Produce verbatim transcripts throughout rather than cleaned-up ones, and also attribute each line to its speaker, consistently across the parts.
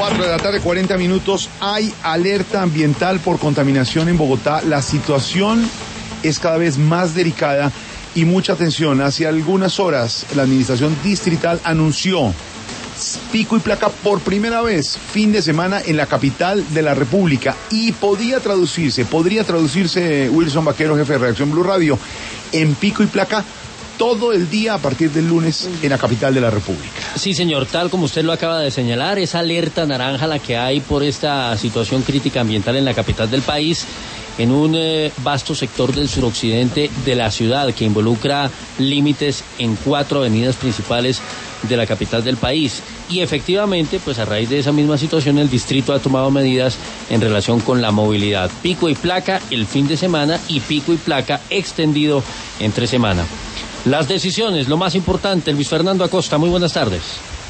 Speaker 1: cuatro de la tarde, cuarenta minutos. Hay alerta ambiental por contaminación en Bogotá. La situación es cada vez más delicada y mucha atención. Hace algunas horas la administración distrital anunció pico y placa por primera vez fin de semana en la capital de la República, y podía traducirse, podría traducirse, Wilson Vaquero, jefe de Redacción Blue Radio, en pico y placa todo el día a partir del lunes en la capital de la República.
Speaker 2: Sí, señor, tal como usted lo acaba de señalar, es alerta naranja la que hay por esta situación crítica ambiental en la capital del país, en un eh, vasto sector del suroccidente de la ciudad que involucra límites en cuatro avenidas principales de la capital del país. Y efectivamente, pues a raíz de esa misma situación, el distrito ha tomado medidas en relación con la movilidad. Pico y placa el fin de semana y pico y placa extendido entre semana. Las decisiones, lo más importante. Luis Fernando Acosta, muy buenas tardes.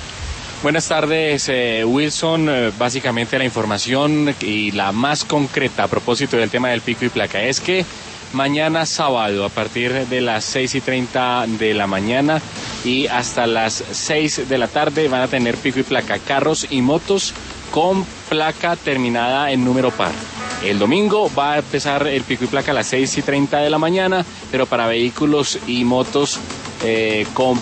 Speaker 3: Buenas tardes, eh, Wilson. Eh, básicamente la información y la más concreta a propósito del tema del pico y placa es que mañana sábado a partir de las seis y treinta de la mañana y hasta las seis de la tarde van a tener pico y placa carros y motos con placa terminada en número par. El domingo va a empezar el pico y placa a las seis y treinta de la mañana, pero para vehículos y motos eh, con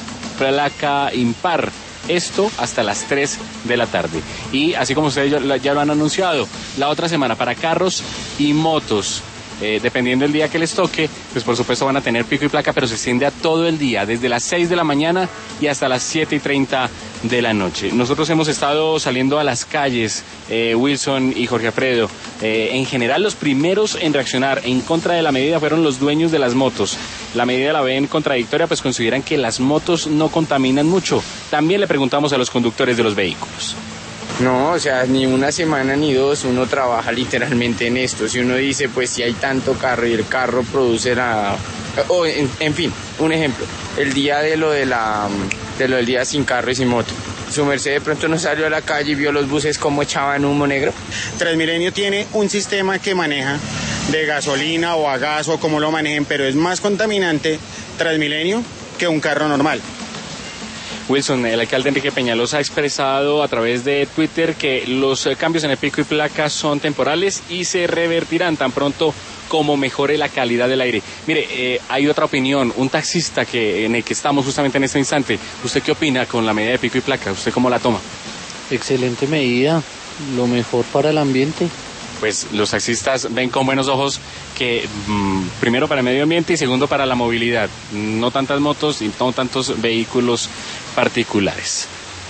Speaker 3: placa impar. Esto hasta las tres de la tarde. Y así como ustedes ya, ya lo han anunciado, la otra semana para carros y motos, eh, dependiendo del día que les toque, pues por supuesto van a tener pico y placa, pero se extiende a todo el día, desde las seis de la mañana y hasta las siete y treinta de la noche. Nosotros hemos estado saliendo a las calles, eh, Wilson y Jorge Alfredo. Eh, en general, los primeros en reaccionar en contra de la medida fueron los dueños de las motos. La medida la ven contradictoria, pues consideran que las motos no contaminan mucho. También le preguntamos a los conductores de los vehículos.
Speaker 4: No, o sea, ni una semana ni dos, uno trabaja literalmente en esto. Si uno dice, pues si hay tanto carro y el carro produce la... O, en, en fin, un ejemplo, el día de lo de la... de lo del día sin carro y sin moto. Su merced de pronto no salió a la calle y vio los buses como echaban humo negro.
Speaker 5: Transmilenio tiene un sistema que maneja de gasolina o a gas o como lo manejen, pero es más contaminante Transmilenio que un carro normal.
Speaker 3: Wilson, el alcalde Enrique Peñalosa ha expresado a través de Twitter que los cambios en el pico y placa son temporales y se revertirán tan pronto como mejore la calidad del aire. Mire, eh, hay otra opinión, un taxista que en el que estamos justamente en este instante. ¿Usted qué opina con la medida de pico y placa? ¿Usted cómo la toma?
Speaker 6: Excelente medida, lo mejor para el ambiente.
Speaker 3: Pues los taxistas ven con buenos ojos que mmm, primero para el medio ambiente y segundo para la movilidad. No tantas motos y no tantos vehículos particulares.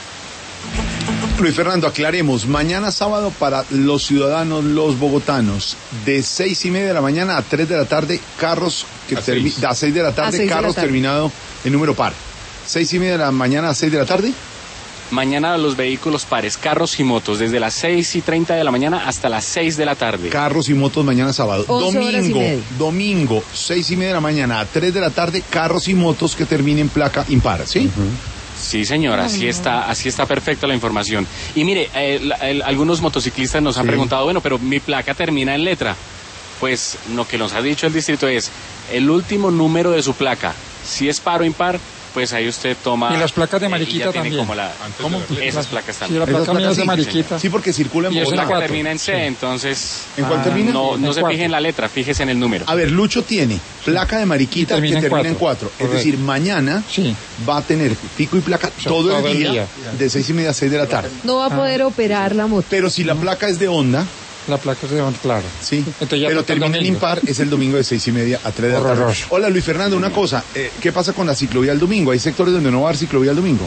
Speaker 1: Luis Fernando, aclaremos, mañana sábado para los ciudadanos, los bogotanos, de seis y media de la mañana a tres de la tarde, carros que
Speaker 3: a
Speaker 1: termi-
Speaker 3: seis.
Speaker 1: a seis de la tarde,
Speaker 7: seis de
Speaker 1: carros
Speaker 7: la tarde.
Speaker 1: terminado en número par. Seis y media de la mañana a seis de la tarde.
Speaker 3: Mañana los vehículos pares, carros y motos, desde las seis y treinta de la mañana hasta las seis de la tarde.
Speaker 1: Carros y motos mañana sábado.
Speaker 7: once horas y
Speaker 1: Domingo,
Speaker 7: media.
Speaker 1: domingo, seis y media de la mañana a tres de la tarde, carros y motos que terminen placa impar, ¿sí?
Speaker 3: Uh-huh. Sí, señora, así está, así está perfecta la información. Y mire, eh, la, el, algunos motociclistas nos han
Speaker 1: Sí.
Speaker 3: preguntado, bueno, pero mi placa termina en letra. Pues lo que nos ha dicho el distrito es, el último número de su placa, si es par o impar, pues ahí usted toma...
Speaker 8: Y las placas de
Speaker 3: eh, y
Speaker 8: mariquita
Speaker 3: ya tiene
Speaker 8: también.
Speaker 3: como la,
Speaker 8: ¿Cómo?
Speaker 3: esas placas
Speaker 8: Sí,
Speaker 3: también.
Speaker 8: la placa
Speaker 1: Esas
Speaker 8: mía es de
Speaker 1: placas sí,
Speaker 8: mariquita.
Speaker 1: Sí, porque circula en
Speaker 8: Y es
Speaker 3: La
Speaker 8: en
Speaker 1: Bogotá.
Speaker 3: placa
Speaker 8: cuatro.
Speaker 3: termina en C,
Speaker 8: Sí.
Speaker 3: entonces...
Speaker 1: ¿En cuál
Speaker 8: Ah,
Speaker 1: termina?
Speaker 3: No, no
Speaker 8: En
Speaker 3: se
Speaker 8: cuatro.
Speaker 3: fije en la letra, fíjese en el número.
Speaker 1: A ver, Lucho tiene placa de mariquita
Speaker 8: Y termina
Speaker 1: que
Speaker 8: en
Speaker 1: termina en
Speaker 8: cuatro.
Speaker 1: cuatro. Es
Speaker 8: Correcto.
Speaker 1: decir, mañana
Speaker 8: Sí.
Speaker 1: va a tener pico y placa
Speaker 8: sea,
Speaker 1: todo,
Speaker 8: todo
Speaker 1: el
Speaker 8: el
Speaker 1: día,
Speaker 8: día.
Speaker 1: de seis y media a seis de la tarde.
Speaker 7: No va a poder operar la moto.
Speaker 1: Pero si la placa es de Honda,
Speaker 8: La placa es de claro.
Speaker 1: sí,
Speaker 8: Entonces ya
Speaker 1: pero
Speaker 8: toca el
Speaker 1: termina en
Speaker 8: domingo.
Speaker 1: impar, es el domingo de seis y media a tres de la tarde.
Speaker 8: Horror.
Speaker 1: Hola Luis Fernando, una cosa, eh, ¿qué pasa con la ciclovía el domingo? ¿Hay sectores donde no va a haber ciclovía el domingo?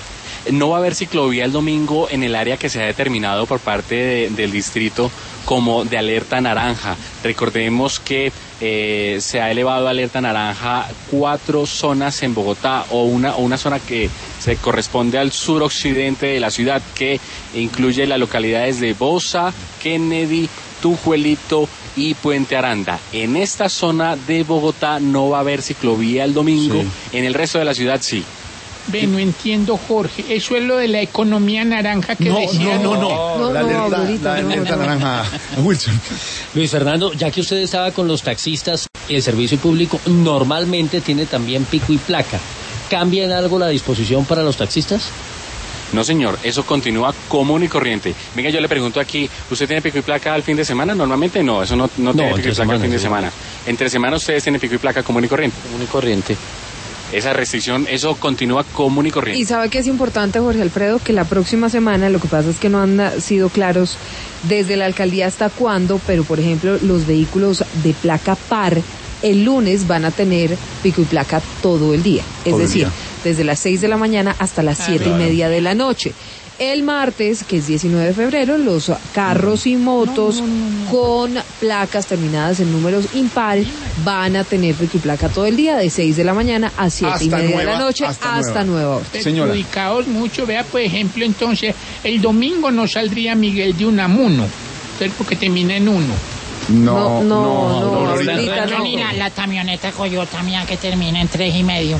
Speaker 3: No va a haber ciclovía el domingo en el área que se ha determinado por parte de, del distrito como de alerta naranja. Recordemos que eh, se ha elevado a alerta naranja cuatro zonas en Bogotá o una, o una zona que se corresponde al suroccidente de la ciudad, que incluye las localidades de Bosa, Kennedy, Tujuelito y Puente Aranda. En esta zona de Bogotá no va a haber ciclovía el domingo,
Speaker 1: Sí.
Speaker 3: en el resto de la ciudad sí.
Speaker 9: Ve, no entiendo, Jorge. Eso es lo de la economía naranja que
Speaker 1: No,
Speaker 9: decía.
Speaker 1: no, no, no,
Speaker 7: No,
Speaker 1: la
Speaker 7: no,
Speaker 1: alerta,
Speaker 7: Aurorita,
Speaker 1: la
Speaker 7: no,
Speaker 1: alerta
Speaker 7: no.
Speaker 1: naranja, Wilson.
Speaker 2: Luis Fernando, ya que usted estaba con los taxistas, el servicio público normalmente tiene también pico y placa. ¿Cambia en algo la disposición para los taxistas?
Speaker 3: No, señor, eso continúa común y corriente. Venga, yo le pregunto aquí, ¿usted tiene pico y placa al fin de semana? Normalmente no, eso no, no, no tiene pico y placa semana, al fin de sí. semana. Entre semana ustedes tienen pico y placa común y corriente.
Speaker 6: Común y corriente.
Speaker 3: Esa restricción, eso continúa común y corriente.
Speaker 7: Y sabe que es importante, Jorge Alfredo, que la próxima semana, lo que pasa es que no han sido claros desde la alcaldía hasta cuándo, pero por ejemplo, los vehículos de placa par el lunes van a tener pico y placa todo el día. Es todo decir, desde las seis de la mañana hasta las siete claro. y media de la noche. El martes, que es diecinueve de febrero, los carros y motos no, no, no, no. con placas terminadas en números impares van a tener pico y placa todo el día, de seis de la mañana a siete hasta y media nueva, de la noche, hasta, hasta nueva orden.
Speaker 9: Perjudicados mucho, vea, por ejemplo, entonces, el domingo no saldría Miguel de Unamuno, porque termina en uno.
Speaker 7: No, no, no, no, no,
Speaker 9: ahorita no. Mira, la camioneta Coyota mía que termina en tres y medio.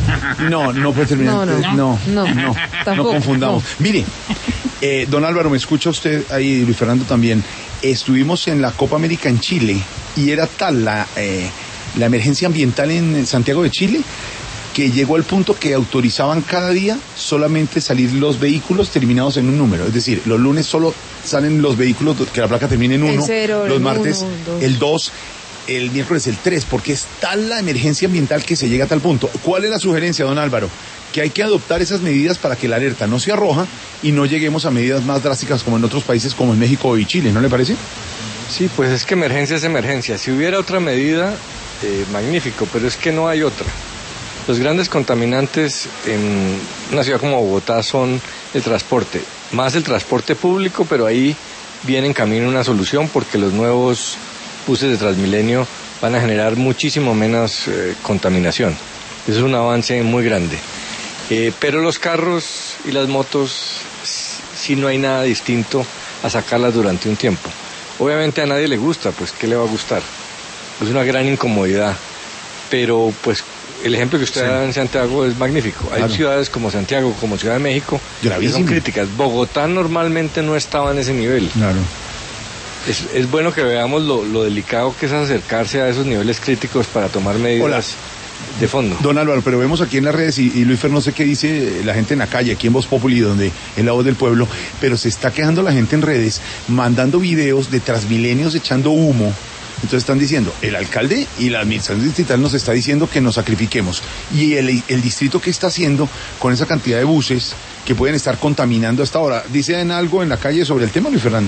Speaker 1: No, no puede terminar.
Speaker 7: No, no,
Speaker 1: no,
Speaker 7: no, no,
Speaker 1: no,
Speaker 7: tampoco,
Speaker 1: no confundamos. No. Mire, eh, don Álvaro, me escucha usted ahí, Luis Fernando también. Estuvimos en la Copa América en Chile y era tal la, eh, la emergencia ambiental en Santiago de Chile que llegó al punto que autorizaban cada día solamente salir los vehículos terminados en un número. Es decir, los lunes solo salen los vehículos que la placa termine en uno, el cero, los el martes uno, el dos, el miércoles el tres, porque es tal la emergencia ambiental que se llega a tal punto. ¿Cuál es la sugerencia, don Álvaro? Que hay que adoptar esas medidas para que la alerta no sea roja y no lleguemos a medidas más drásticas como en otros países como en México y Chile, ¿no le parece?
Speaker 8: Sí, pues es que emergencia es emergencia. Si hubiera otra medida, eh, magnífico, pero es que no hay otra. Los grandes contaminantes en una ciudad como Bogotá son el transporte, más el transporte público, pero ahí viene en camino una solución porque los nuevos buses de Transmilenio van a generar muchísimo menos eh, contaminación. Eso es un avance muy grande. Eh, pero los carros y las motos, sí no hay nada distinto a sacarlas durante un tiempo. Obviamente a nadie le gusta, pues ¿qué le va a gustar? Es una gran incomodidad, pero pues el ejemplo que usted sí. da en Santiago es magnífico. Hay claro. ciudades como Santiago, como Ciudad de México, que son críticas. Bogotá normalmente no estaba en ese nivel.
Speaker 1: Claro.
Speaker 8: Es, es bueno que veamos lo, lo delicado que es acercarse a esos niveles críticos para tomar medidas Hola. de fondo.
Speaker 1: Don Álvaro, pero vemos aquí en las redes, y, y Luis Fer, no sé qué dice la gente en la calle, aquí en Voz Populi, donde es la voz del pueblo, pero se está quejando la gente en redes, mandando videos de Transmilenios echando humo. Entonces están diciendo, el alcalde y la administración distrital nos está diciendo que nos sacrifiquemos. Y el, el distrito, ¿qué está haciendo con esa cantidad de buses que pueden estar contaminando hasta ahora? ¿Dicen algo en la calle sobre el tema, Luis Fernando?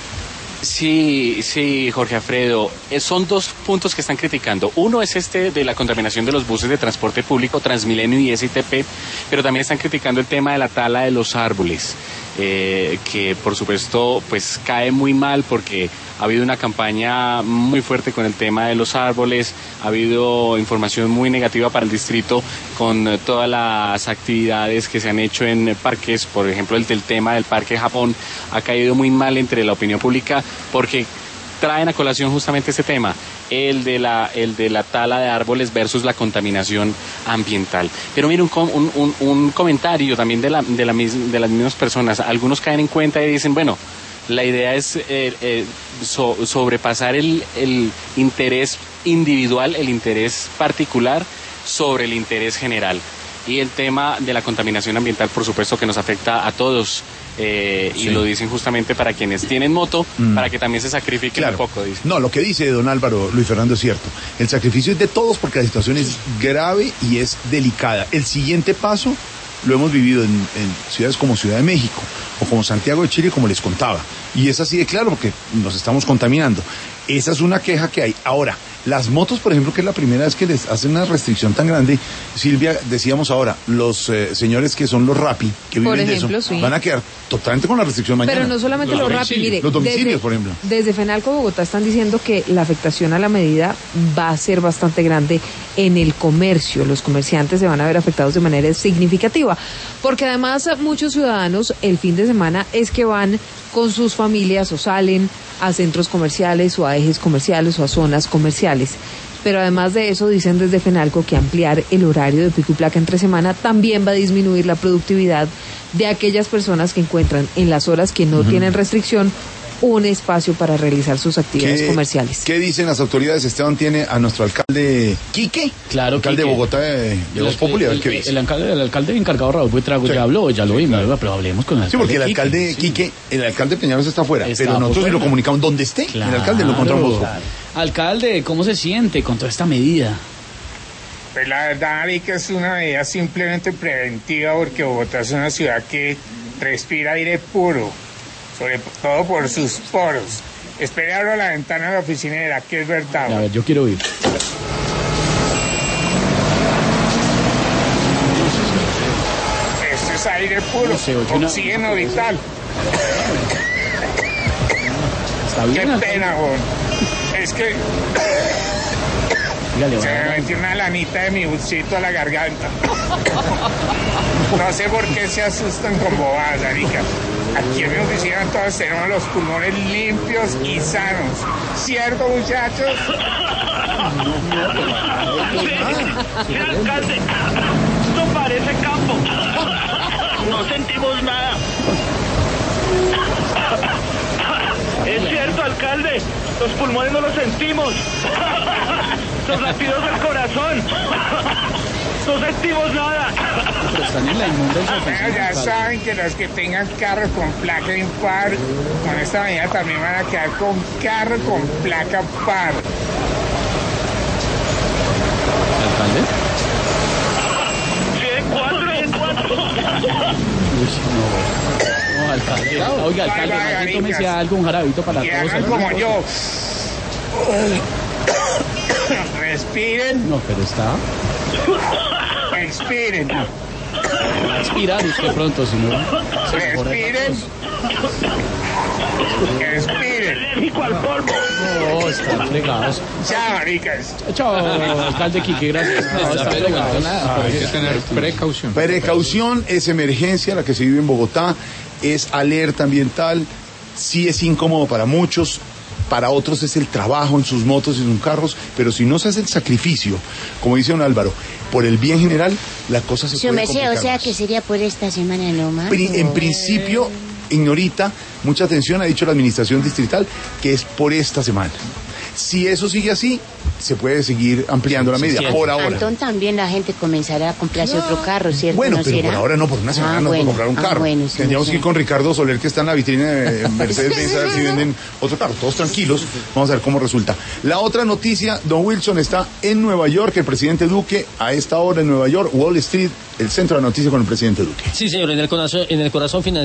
Speaker 3: Sí, sí, Jorge Alfredo. Eh, son dos puntos que están criticando. Uno es este de la contaminación de los buses de transporte público, Transmilenio y S I T P, pero también están criticando el tema de la tala de los árboles, eh, que por supuesto pues cae muy mal porque ha habido una campaña muy fuerte con el tema de los árboles, ha habido información muy negativa para el distrito con todas las actividades que se han hecho en parques, por ejemplo el del tema del Parque Japón ha caído muy mal entre la opinión pública porque traen a colación justamente este tema, el de la el de la tala de árboles versus la contaminación ambiental. Pero mire, un, un, un, un comentario también de, la, de, la, de las mismas personas, algunos caen en cuenta y dicen, bueno, la idea es eh, eh, so, sobrepasar el, el interés individual, el interés particular sobre el interés general. Y el tema de la contaminación ambiental, por supuesto, que nos afecta a todos. Eh, sí. Y lo dicen justamente para quienes tienen moto, mm. para que también se sacrifiquen claro. un poco. Dicen.
Speaker 1: No, lo que dice don Álvaro, Luis Fernando, es cierto. El sacrificio es de todos porque la situación es grave y es delicada. El siguiente paso lo hemos vivido en, en ciudades como Ciudad de México o como Santiago de Chile, como les contaba. Y es así de claro porque nos estamos contaminando. Esa es una queja que hay. Ahora, las motos, por ejemplo, que es la primera vez que les hacen una restricción tan grande, Silvia, decíamos ahora, los eh, señores que son los Rappi, que viven por ejemplo, de eso, sí. van a quedar totalmente con la restricción mañana.
Speaker 7: Pero no solamente los, los Rappi, mire.
Speaker 1: Los domicilios,
Speaker 7: desde,
Speaker 1: por ejemplo.
Speaker 7: Desde Fenalco Bogotá están diciendo que la afectación a la medida va a ser bastante grande en el comercio. Los comerciantes se van a ver afectados de manera significativa. Porque además muchos ciudadanos el fin de semana es que van con sus familias o salen a centros comerciales o a ejes comerciales o a zonas comerciales. Pero además de eso, dicen desde Fenalco que ampliar el horario de pico y placa entre semana también va a disminuir la productividad de aquellas personas que encuentran en las horas que no uh-huh. tienen restricción un espacio para realizar sus actividades
Speaker 1: ¿Qué,
Speaker 7: comerciales.
Speaker 1: ¿Qué dicen las autoridades? Esteban tiene a nuestro alcalde Quique,
Speaker 10: claro,
Speaker 1: alcalde
Speaker 10: Quique.
Speaker 1: de Bogotá de, de Voz Populi, a ver qué
Speaker 10: el,
Speaker 1: dice.
Speaker 10: el, alcalde, el alcalde encargado Raúl Buitrago
Speaker 1: Sí.
Speaker 10: ya habló, ya lo
Speaker 1: Sí,
Speaker 10: vimos,
Speaker 1: claro.
Speaker 10: pero hablemos con el alcalde.
Speaker 1: Sí, porque el
Speaker 10: Quique,
Speaker 1: alcalde
Speaker 10: sí.
Speaker 1: Quique, el alcalde Peñaros está afuera,
Speaker 10: Está
Speaker 1: pero nosotros sí
Speaker 10: afuera.
Speaker 1: lo comunicamos donde esté.
Speaker 10: Claro,
Speaker 1: el alcalde lo encontramos.
Speaker 10: claro. Alcalde, ¿cómo se siente con toda esta medida?
Speaker 11: Pues la verdad, Arica, es una medida simplemente preventiva porque Bogotá es una ciudad que respira aire puro, sobre todo por sus poros. Espere, abro la ventana de la oficina y verá que es verdad.
Speaker 10: A ver, yo quiero oír.
Speaker 11: Esto es aire puro,
Speaker 10: No sé, oye, una-
Speaker 11: oxígeno vital.
Speaker 10: ¿Está
Speaker 11: Qué
Speaker 10: bien? alcalde?
Speaker 11: pena, güey. Es que
Speaker 10: Dígale,
Speaker 11: se me
Speaker 10: va.
Speaker 11: metió una lanita de mi bolsito a la garganta. No sé por qué se asustan con bobadas, Arica. Aquí en mi oficina todos tenemos los pulmones limpios y sanos. ¿Cierto, muchachos?
Speaker 12: Sí, alcalde, esto parece campo. No sentimos nada. Es cierto, alcalde, los pulmones no los sentimos. Los latidos del corazón. No sentimos nada.
Speaker 10: Pero están en la inmunda de su
Speaker 11: Bueno,
Speaker 10: oficina,
Speaker 11: ya
Speaker 10: alcalde.
Speaker 11: saben que los que tengan carro con placa impar, con esta medida también van a quedar con carro con placa par.
Speaker 10: ¿Alcalde?
Speaker 12: Sí, en cuatro, en cuatro.
Speaker 10: Uy, no. No, alcalde. Oiga, alcalde,
Speaker 11: Bye, bye,
Speaker 10: más bien tómese
Speaker 11: Aricas.
Speaker 10: algo, un jarabito para
Speaker 11: Y
Speaker 10: todos.
Speaker 11: hagan
Speaker 10: algo.
Speaker 11: como yo. Respiren,
Speaker 10: No, pero está.
Speaker 11: expiren,
Speaker 10: Va a expirar usted pronto, si no. se le borra
Speaker 11: respiren, expiren.
Speaker 12: Alérgico al polvo.
Speaker 10: No, están fregados.
Speaker 11: Chao, maricas.
Speaker 10: Chao, alcalde Quique, gracias. No, están fregados.
Speaker 9: Hay que tener precaución.
Speaker 1: Precaución, es emergencia la que se vive en Bogotá, es alerta ambiental, sí es incómodo para muchos, para otros es el trabajo en sus motos y en sus carros, pero si no se hace el sacrificio, como dice don Álvaro, por el bien general, la cosa se
Speaker 13: Su
Speaker 1: puede
Speaker 13: merced,
Speaker 1: complicar
Speaker 13: o sea
Speaker 1: más.
Speaker 13: que sería por esta semana nomás.
Speaker 1: Pri- En
Speaker 13: ¿o?
Speaker 1: principio, ignorita, mucha atención, ha dicho la administración distrital, que es por esta semana. Si eso sigue así, se puede seguir ampliando la
Speaker 2: Sí,
Speaker 1: medida,
Speaker 2: sí,
Speaker 1: por ahora.
Speaker 13: Entonces también la gente comenzará a comprarse otro carro, ¿cierto?
Speaker 1: Bueno,
Speaker 13: ¿No
Speaker 1: pero
Speaker 13: será?
Speaker 1: por ahora no, por una semana
Speaker 13: Ah,
Speaker 1: no
Speaker 13: bueno,
Speaker 1: puedo comprar un
Speaker 13: ah,
Speaker 1: carro.
Speaker 13: bueno, sí,
Speaker 1: Tendríamos
Speaker 13: sí.
Speaker 1: que ir con Ricardo Soler, que está en la vitrina de Mercedes-Benz, a ver si venden otro carro. Todos tranquilos, vamos a ver cómo resulta. La otra noticia, don Wilson está en Nueva York, el presidente Duque, a esta hora en Nueva York, Wall Street, el centro de la noticia con el presidente Duque.
Speaker 2: Sí, señor, en el corazón, en el corazón financiero.